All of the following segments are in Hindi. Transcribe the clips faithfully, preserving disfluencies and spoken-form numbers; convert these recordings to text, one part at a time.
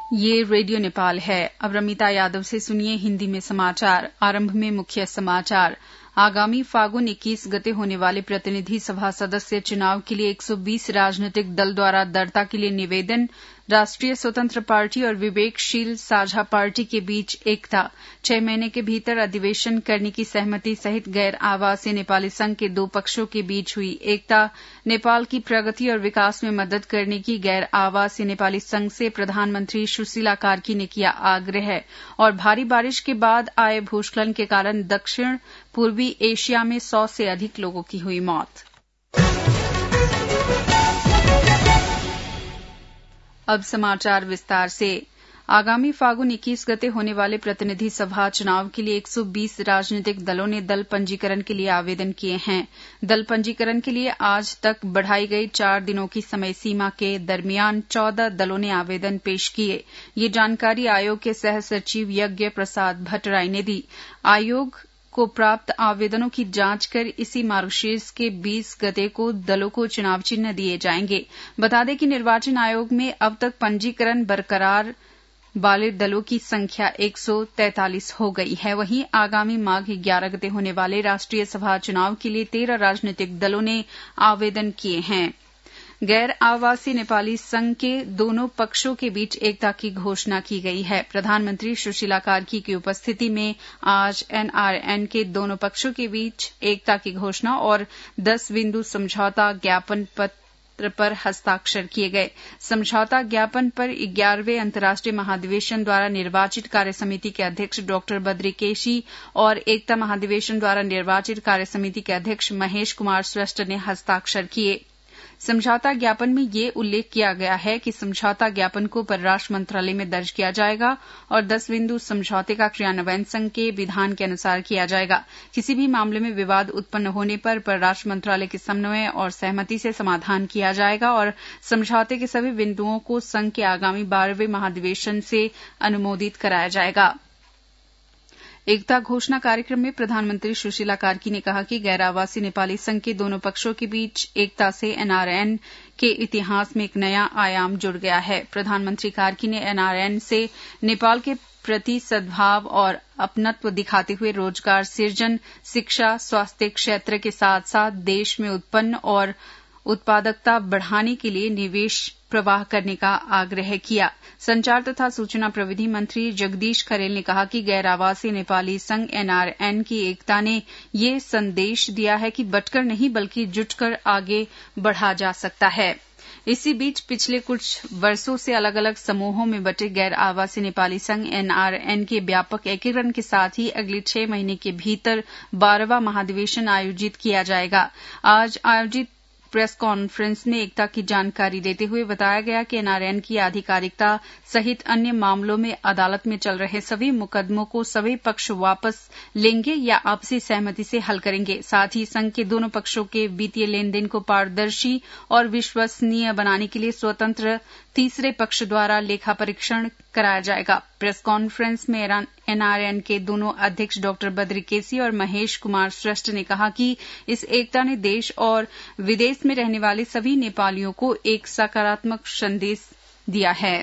ये रेडियो नेपाल है। अब रमिता यादव से सुनिए हिंदी में समाचार। आरंभ में मुख्य समाचार। आगामी फागुन इक्कीस गते होने वाले प्रतिनिधि सभा सदस्य चुनाव के लिए एक सौ बीस राजनीतिक दल द्वारा दर्ता के लिए निवेदन। राष्ट्रीय स्वतंत्र पार्टी और विवेकशील साझा पार्टी के बीच एकता। छह महीने के भीतर अधिवेशन करने की सहमति सहित गैर आवासीय नेपाली संघ के दो पक्षों के बीच हुई एकता। नेपाल की प्रगति और विकास में मदद करने की गैर आवासीय नेपाली संघ से प्रधानमंत्री सुशीला कार्की ने किया आग्रह। और भारी बारिश के बाद आए भूस्खलन के कारण दक्षिण पूर्वी एशिया में सौ से अधिक लोगों की हुई मौत। अब समाचार विस्तार से। आगामी फागुन इक्कीस गते होने वाले प्रतिनिधि सभा चुनाव के लिए एक सौ बीस राजनीतिक दलों ने दल पंजीकरण के लिए आवेदन किए हैं। दल पंजीकरण के लिए आज तक बढ़ाई गई चार दिनों की समय सीमा के दरमियान चौदह दलों ने आवेदन पेश किए। ये जानकारी आयोग के सह सचिव यज्ञ प्रसाद भट्टराई ने दी। आयोग को प्राप्त आवेदनों की जांच कर इसी मार्गशीर्ष के बीस गते को दलों को चुनाव चिन्ह दिए जाएंगे। बता दें कि निर्वाचन आयोग में अब तक पंजीकरण बरकरार वाले दलों की संख्या एक सौ तैंतालीस हो गई है। वहीं आगामी माघ ग्यारह गते होने वाले राष्ट्रीय सभा चुनाव के लिए तेरह राजनीतिक दलों ने आवेदन किए हैं। गैर आवासीय नेपाली संघ के दोनों पक्षों के बीच एकता की घोषणा की गई है। प्रधानमंत्री सुशीला कार्की की उपस्थिति में आज एनआरएन के दोनों पक्षों के बीच एकता की घोषणा और दस बिंदु समझौता ज्ञापन पत्र पर हस्ताक्षर किए गए। समझौता ज्ञापन पर ग्यारहवें अंतर्राष्ट्रीय महाधिवेशन द्वारा निर्वाचित कार्य समिति के अध्यक्ष डॉक्टर बद्री केशी और एकता महाधिवेशन द्वारा निर्वाचित कार्य समिति के अध्यक्ष महेश कुमार श्रेष्ठ ने हस्ताक्षर किए। समझौता ज्ञापन में ये उल्लेख किया गया है कि समझौता ज्ञापन को परराष्ट्र मंत्रालय में दर्ज किया जाएगा और दस बिंदु समझौते का क्रियान्वयन संघ के विधान के अनुसार किया जाएगा। किसी भी मामले में विवाद उत्पन्न होने पर परराष्ट्र मंत्रालय के समन्वय और सहमति से समाधान किया जाएगा और समझौते के सभी बिंदुओं को संघ के आगामी बारहवें महाधिवेशन से अनुमोदित कराया जाएगा। एकता घोषणा कार्यक्रम में प्रधानमंत्री सुशीला कार्की ने कहा कि गैर आवासीय नेपाली संघ के दोनों पक्षों के बीच एकता से एनआरएन के इतिहास में एक नया आयाम जुड़ गया है। प्रधानमंत्री कार्की ने एनआरएन से नेपाल के प्रति सद्भाव और अपनत्व दिखाते हुए रोजगार सृजन, शिक्षा, स्वास्थ्य क्षेत्र के साथ साथ देश में उत्पन्न और उत्पादकता बढ़ाने के लिए निवेश प्रवाह करने का आग्रह किया। संचार तथा सूचना प्रविधि मंत्री जगदीश खरेल ने कहा कि गैर आवासीय नेपाली संघ एनआरएन की एकता ने ये संदेश दिया है कि बटकर नहीं बल्कि जुटकर आगे बढ़ा जा सकता है। इसी बीच पिछले कुछ वर्षों से अलग अलग समूहों में बटे गैर आवासीय नेपाली संघ एनआरएन के व्यापक एकीकरण के साथ ही अगले छह महीने के भीतर बारहवां महाधिवेशन आयोजित किया जाएगा। आज आयोजित प्रेस कॉन्फ्रेंस में एकता की जानकारी देते हुए बताया गया कि एनआरएन की आधिकारिकता सहित अन्य मामलों में अदालत में चल रहे सभी मुकदमों को सभी पक्ष वापस लेंगे या आपसी सहमति से हल करेंगे। साथ ही संघ के दोनों पक्षों के वित्तीय लेन देन को पारदर्शी और विश्वसनीय बनाने के लिए स्वतंत्र तीसरे पक्ष द्वारा लेखा परीक्षण कराया जाएगा। प्रेस कॉन्फ्रेंस में एनआरएन के दोनों अध्यक्ष डॉक्टर बद्री केसी और महेश कुमार श्रेष्ठ ने कहा कि इस एकता ने देश और विदेश में रहने वाले सभी नेपालियों को एक सकारात्मक संदेश दिया है।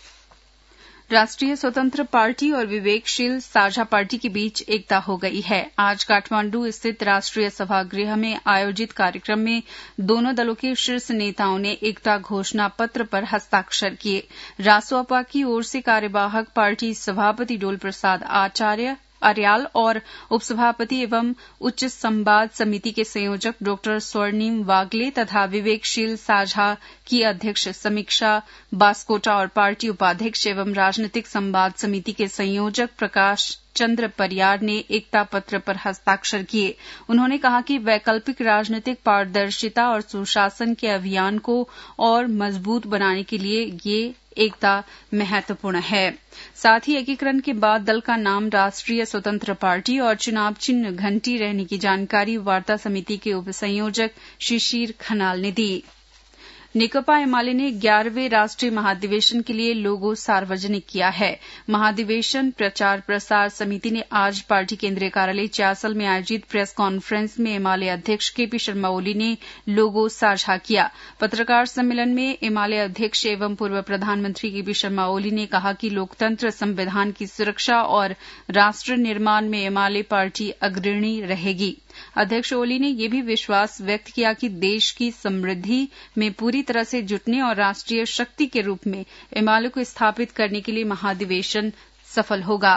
राष्ट्रीय स्वतंत्र पार्टी और विवेकशील साझा पार्टी के बीच एकता हो गई है। आज काठमांडू स्थित राष्ट्रीय सभागृह में आयोजित कार्यक्रम में दोनों दलों के शीर्ष नेताओं ने एकता घोषणा पत्र पर हस्ताक्षर किए। रासोपा की ओर से कार्यवाहक पार्टी सभापति डोल प्रसाद आचार्य अर्याल और उपसभापति एवं उच्च संवाद समिति के संयोजक डॉक्टर स्वर्णिम वागले तथा विवेकशील साझा की अध्यक्ष समीक्षा बास्कोटा और पार्टी उपाध्यक्ष एवं राजनीतिक संवाद समिति के संयोजक प्रकाश चंद्र परियार ने एकता पत्र पर हस्ताक्षर किए। उन्होंने कहा कि वैकल्पिक राजनीतिक पारदर्शिता और सुशासन के अभियान को और मजबूत बनाने के लिए ये एकता महत्वपूर्ण है। साथ ही एकीकरण के बाद दल का नाम राष्ट्रीय स्वतंत्र पार्टी और चुनाव चिन्ह घंटी रहने की जानकारी वार्ता समिति के उपसंयोजक शिशिर खनाल ने दी। नेकपा एमाले ने ग्यारहवें राष्ट्रीय महाधिवेशन के लिए लोगो सार्वजनिक किया है। महाधिवेशन प्रचार प्रसार समिति ने आज पार्टी केंद्रीय कार्यालय चासल में आयोजित प्रेस कॉन्फ्रेंस में एमाले अध्यक्ष केपी शर्मा ओली ने लोगो साझा किया। पत्रकार सम्मेलन में एमाले अध्यक्ष एवं पूर्व प्रधानमंत्री केपी शर्मा ओली ने कहा कि लोकतंत्र, संविधान की सुरक्षा और राष्ट्र निर्माण में एमाले पार्टी अग्रणी रहेगी। अध्यक्ष ओली ने यह भी विश्वास व्यक्त किया कि देश की समृद्धि में पूरी तरह से जुटने और राष्ट्रीय शक्ति के रूप में एमाले को स्थापित करने के लिए महाधिवेशन सफल होगा।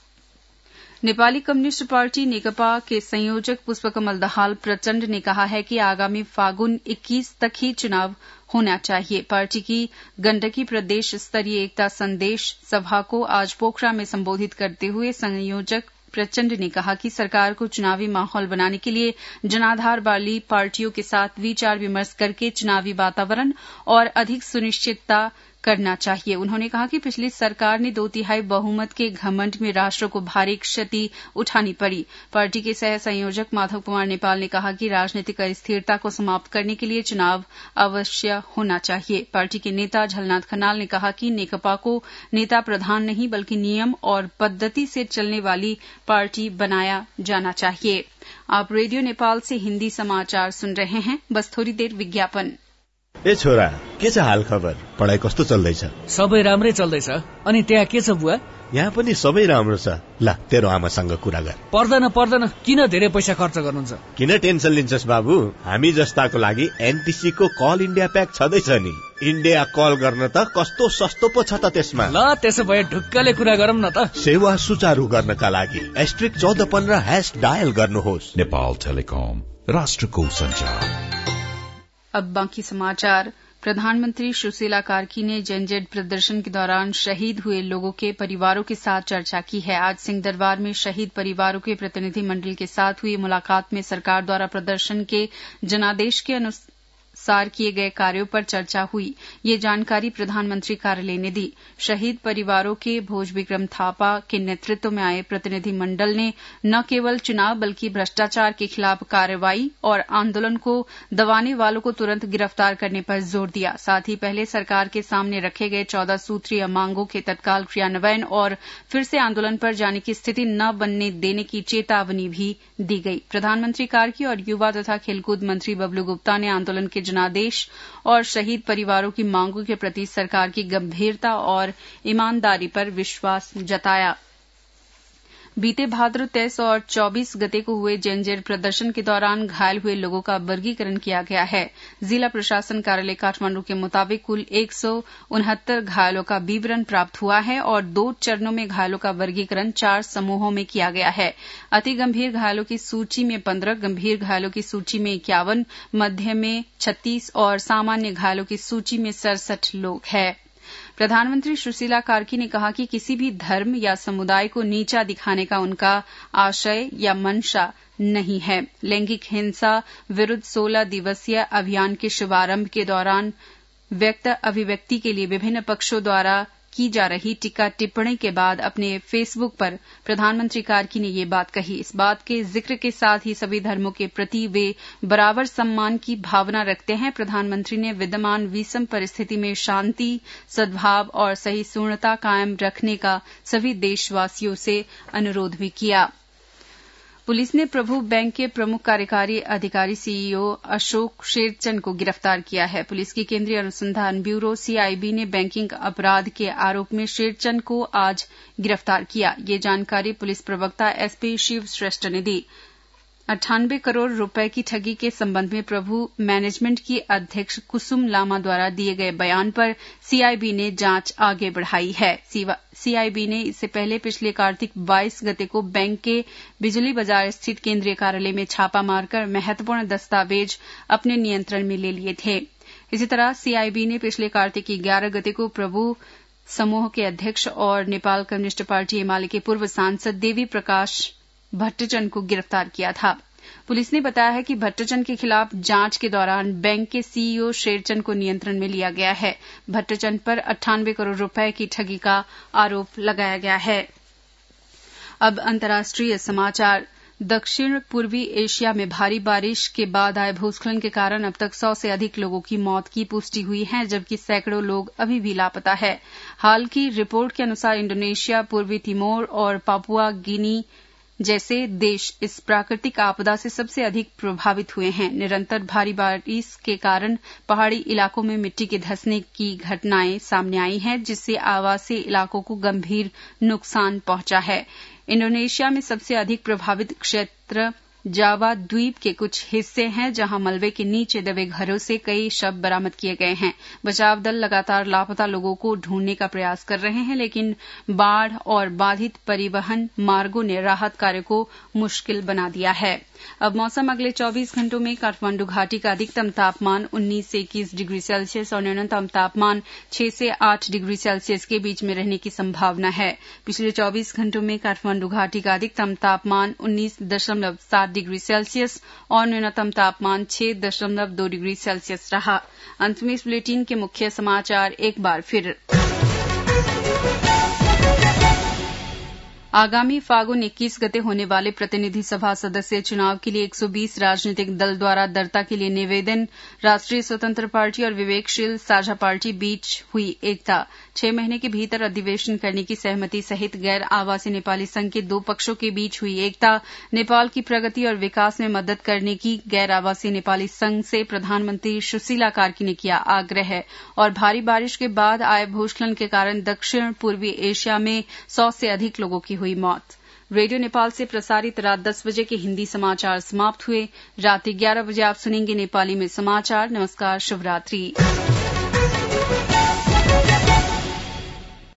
नेपाली कम्युनिस्ट पार्टी नेकपा के संयोजक पुष्पकमल दाहाल प्रचण्ड ने कहा है कि आगामी फागुन इक्कीस तक ही चुनाव होना चाहिए। पार्टी की गंडकी प्रदेश स्तरीय एकता संदेश सभा को आज पोखरा में संबोधित करते हुए संयोजक प्रचण्ड ने कहा कि सरकार को चुनावी माहौल बनाने के लिए जनाधार वाली पार्टियों के साथ विचार विमर्श करके चुनावी वातावरण और अधिक सुनिश्चितता करना चाहिए। उन्होंने कहा कि पिछली सरकार ने दो तिहाई बहुमत के घमंड में राष्ट्र को भारी क्षति उठानी पड़ी। पार्टी के सह संयोजक माधव कुमार नेपाल ने कहा कि राजनीतिक अस्थिरता को समाप्त करने के लिए चुनाव अवश्य होना चाहिए। पार्टी के नेता झलनाथ खनाल ने कहा कि नेकपा को नेता प्रधान नहीं बल्कि नियम और पद्धति से चलने वाली पार्टी बनाया जाना चाहिए। आप रेडियो नेपाल से हिन्दी समाचार सुन रहे हैं। बस थोड़ी देर विज्ञापन। ए छोरा, के छ हाल खबर? पढाइ कस्तो चल्दैछ? सबै राम्रै चल्दैछ। अनि त्यहाँ के छ बुवा? यहाँ पनि सबै राम्रो छ। ल, तेरो आमासँग कुरा गर। पर्दैन पर्दैन, किन धेरै पैसा खर्च गर्नुहुन्छ? किन टेन्सन लिन्छस् बाबु? हामी जस्ताको लागि एनटीसी को कल इन्डिया प्याक छँदैछ नि। इन्डिया कल गर्न त कस्तो सस्तो पो छ त त्यसमा। ल, त्यसो भए ढुक्कले कुरा गरौँ न त। सेवा सुचारू गर्नका लागि एस्ट्रिक चौध पन्ध्र हैश डायल गर्नुहोस्। नेपाल टेलिकम, राष्ट्रको संचार। अब बाकी समाचार। प्रधानमंत्री सुशीला कार्की ने जनजेड प्रदर्शन के दौरान शहीद हुए लोगों के परिवारों के साथ चर्चा की है। आज सिंहदरबार में शहीद परिवारों के प्रतिनिधि मंडल के साथ हुई मुलाकात में सरकार द्वारा प्रदर्शन के जनादेश के अनुसार किए गए कार्यों पर चर्चा हुई। ये जानकारी प्रधानमंत्री कार्यालय ने दी। शहीद परिवारों के भोज विक्रम थापा के नेतृत्व में आए प्रतिनिधि मंडल ने न केवल चुनाव बल्कि भ्रष्टाचार के खिलाफ कार्रवाई और आंदोलन को दबाने वालों को तुरंत गिरफ्तार करने पर जोर दिया। साथ ही पहले सरकार के सामने रखे गए चौदह सूत्रीय मांगों के तत्काल क्रियान्वयन और फिर से आंदोलन पर जाने की स्थिति न बनने देने की चेतावनी भी दी गई। प्रधानमंत्री कार्की और युवा तथा खेलकूद मंत्री बबलू गुप्ता ने आंदोलन के जनादेश और शहीद परिवारों की मांगों के प्रति सरकार की गंभीरता और ईमानदारी पर विश्वास जताया। बीते भाद्र तेईस और चौबीस गते को हुए जनजेड प्रदर्शन के दौरान घायल हुए लोगों का वर्गीकरण किया गया है। जिला प्रशासन कार्यालय काठमांडू के मुताबिक कुल एक सौ उनहत्तर घायलों का विवरण प्राप्त हुआ है और दो चरणों में घायलों का वर्गीकरण चार समूहों में किया गया है। अति गंभीर घायलों की सूची में पंद्रह, गंभीर घायलों की सूची में इक्यावन, मध्य में छत्तीस और सामान्य घायलों की सूची में सड़सठ लोग हैं। प्रधानमंत्री सुशीला कार्की ने कहा कि किसी भी धर्म या समुदाय को नीचा दिखाने का उनका आशय या मंशा नहीं है। लैंगिक हिंसा विरुद्ध सोलह दिवसीय अभियान के शुभारंभ के दौरान व्यक्त अभिव्यक्ति के लिए विभिन्न पक्षों द्वारा की जा रही टीका टिप्पणी के बाद अपने फेसबुक पर प्रधानमंत्री कार्की ने ये बात कही। इस बात के जिक्र के साथ ही सभी धर्मों के प्रति वे बराबर सम्मान की भावना रखते हैं। प्रधानमंत्री ने विद्यमान विषम परिस्थिति में शांति, सद्भाव और सहिष्णुता कायम रखने का सभी देशवासियों से अनुरोध भी किया। पुलिस ने प्रभु बैंक के प्रमुख कार्यकारी अधिकारी सीईओ अशोक शेरचंद को गिरफ्तार किया है। पुलिस की केंद्रीय अनुसंधान ब्यूरो सीआईबी ने बैंकिंग अपराध के आरोप में शेरचंद को आज गिरफ्तार किया। ये जानकारी पुलिस प्रवक्ता एसपी शिव श्रेष्ठ ने दी। अट्ठानबे करोड़ रुपए की ठगी के संबंध में प्रभु मैनेजमेंट की अध्यक्ष कुसुम लामा द्वारा दिए गए बयान पर सीआईबी ने जांच आगे बढ़ाई है। सीआईबी ने इससे पहले पिछले कार्तिक बाईस गते को बैंक के बिजली बाजार स्थित केंद्रीय कार्यालय में छापा मारकर महत्वपूर्ण दस्तावेज अपने नियंत्रण में ले लिए थे। इसी तरह सीआईबी ने पिछले कार्तिक ग्यारह गते को प्रभु समूह के अध्यक्ष और नेपाल कम्युनिस्ट पार्टी एमाले के पूर्व सांसद देवी प्रकाश भट्टचंद को गिरफ्तार किया था। पुलिस ने बताया है कि भट्टचंद के खिलाफ जांच के दौरान बैंक के सीईओ शेरचंद को नियंत्रण में लिया गया है। भट्टचंद पर अट्ठानबे करोड़ रुपए की ठगी का आरोप लगाया गया है। अब अंतर्राष्ट्रीय समाचार। दक्षिण पूर्वी एशिया में भारी बारिश के बाद आए भूस्खलन के कारण अब तक सौ से अधिक लोगों की मौत की पुष्टि हुई है, जबकि सैकड़ों लोग अभी भी लापता है। हाल की रिपोर्ट के अनुसार इंडोनेशिया, पूर्वी तिमोर और पापुआ गिनी जैसे देश इस प्राकृतिक आपदा से सबसे अधिक प्रभावित हुए हैं। निरंतर भारी बारिश के कारण पहाड़ी इलाकों में मिट्टी के धंसने की घटनाएं सामने आई हैं, जिससे आवासीय इलाकों को गंभीर नुकसान पहुंचा है। इंडोनेशिया में सबसे अधिक प्रभावित क्षेत्र जावा द्वीप के कुछ हिस्से हैं, जहां मलबे के नीचे दबे घरों से कई शव बरामद किए गए हैं। बचाव दल लगातार लापता लोगों को ढूंढने का प्रयास कर रहे हैं, लेकिन बाढ़ और बाधित परिवहन मार्गों ने राहत कार्य को मुश्किल बना दिया है। अब मौसम। अगले चौबीस घंटों में काठमांडू घाटी का अधिकतम तापमान उन्नीस से इक्कीस डिग्री सेल्सियस और न्यूनतम तापमान छह से आठ डिग्री सेल्सियस के बीच में रहने की संभावना है। पिछले चौबीस घंटों में काठमांडू घाटी का अधिकतम तापमान उन्नीस दशमलव सात डिग्री सेल्सियस और न्यूनतम तापमान छह दशमलव दो डिग्री सेल्सियस रहा। अंत में इस बुलेटिन के मुख्य समाचार एक बार फिर। आगामी फागुन इक्कीस गते होने वाले प्रतिनिधि सभा सदस्य चुनाव के लिए एक सौ बीस राजनीतिक दल द्वारा दरता के लिए निवेदन। राष्ट्रीय स्वतंत्र पार्टी और विवेकशील साझा पार्टी बीच हुई एकता। छह महीने के भीतर अधिवेशन करने की सहमति सहित गैर आवासीय नेपाली संघ के दो पक्षों के बीच हुई एकता। नेपाल की प्रगति और विकास में मदद करने की गैर आवासीय नेपाली संघ से प्रधानमंत्री सुशीला कार्की ने किया आग्रह। और भारी बारिश के बाद आए भूस्खलन के कारण दक्षिण पूर्वी एशिया में सौ से अधिक लोगों की हुई मौत। रेडियो नेपाल से प्रसारित रात दस बजे के हिंदी समाचार समाप्त हुए। रात ग्यारह बजे आप सुनेंगे नेपाली में समाचार। नमस्कार, शुभ रात्रि।